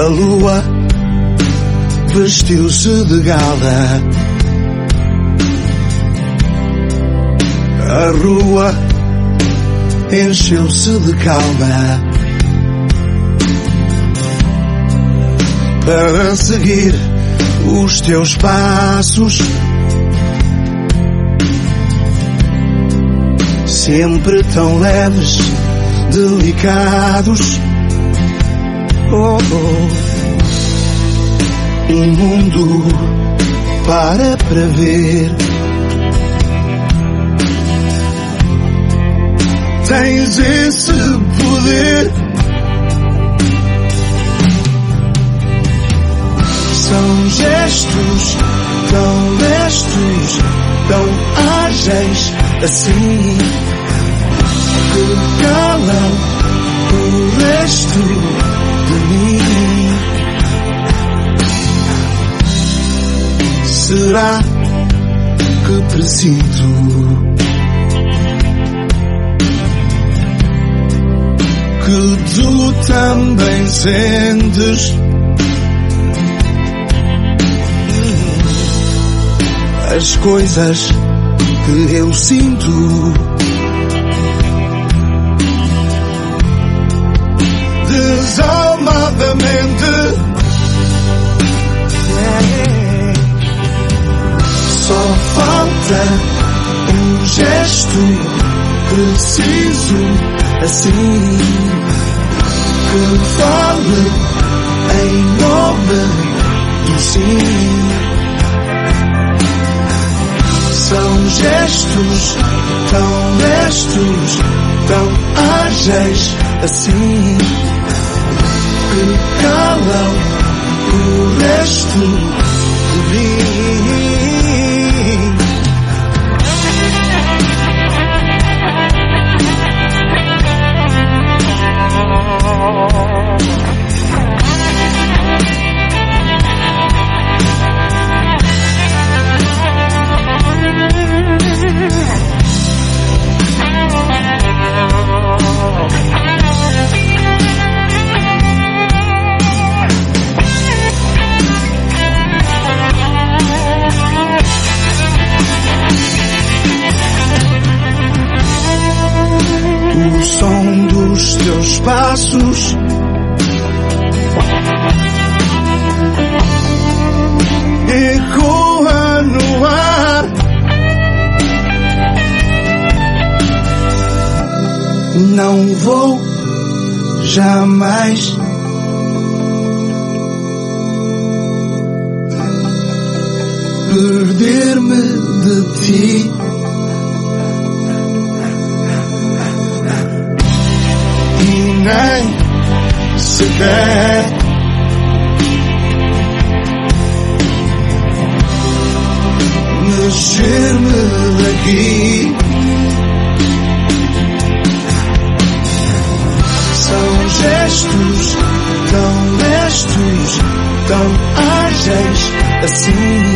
A lua vestiu-se de gala, a rua encheu-se de calma para seguir os teus passos, sempre tão leves, delicados. Oh, oh. O mundo para ver. Tens esse poder. São gestos tão lestos, tão ágeis assim, que calam o resto de mim. Será que preciso que tu também sentes as coisas que eu sinto? Desalmadamente. Só falta um gesto preciso assim, que fale em nome do sim. São gestos tão lestos, tão ágeis assim, que calam o resto de mim. O som dos teus passos ecoa no ar. Não vou jamais perder-me de ti. Nem sequer mexer-me daqui. São gestos tão lestos, tão ágeis assim,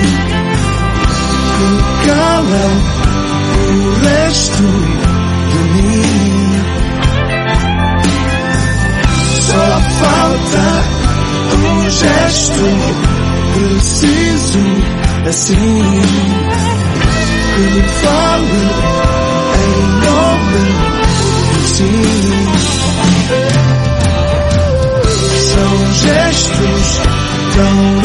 que calam o resto de mim. Só falta um gesto preciso assim, que fale em nome do sim. São gestos tão